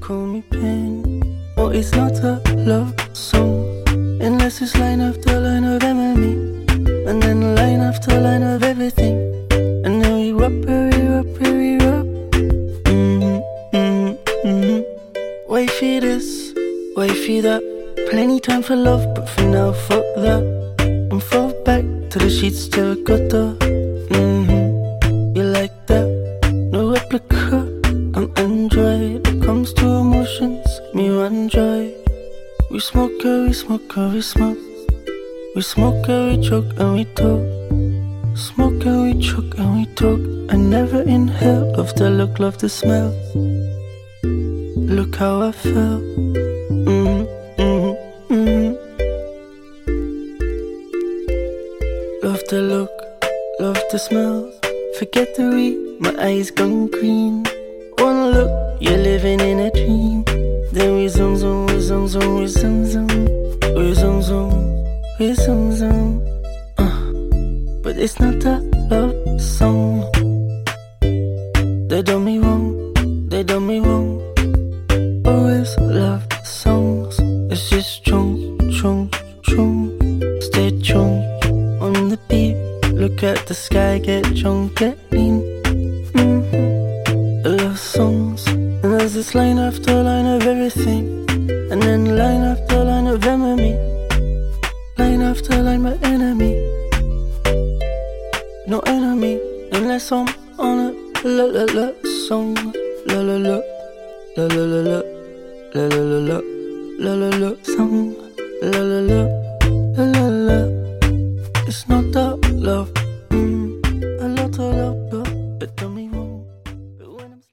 call me pain. Oh, it's not a love song, unless it's line after line of enemy, and then line after line of everything, and then we rub. Wifey this, wifey that. Plenty time for love, but for now, fuck that. And fall back to the sheets terracotta. You like that? No replica. I'm Android. It comes to emotions, me run dry. We smoke her, we smoke her, we smoke. We smoke her, we choke and we talk. Smoke her, we choke and we talk. I never inhale, love the look, love the smell. Look how I felt. Love the look, love the smell. Forget the read, my eyes gone green. One look, you're living in a dream. Then we zoom zoom, we zoom zoom, we zoom zoom, we zoom zoom, we zoom zoom. But it's not a love song. They done me wrong, they done me wrong. Always love songs. It's just chung, chung, chung. Stay chung on the beat. Look at the sky, get drunk, get lean. I love songs. And there's this line after line of everything, and then line after line of enemy. Line after line, my enemy. No enemy, unless I'm on a la la la song. La la la, la la la la, la la la la, la la la song. La la la, la la la. It's not a love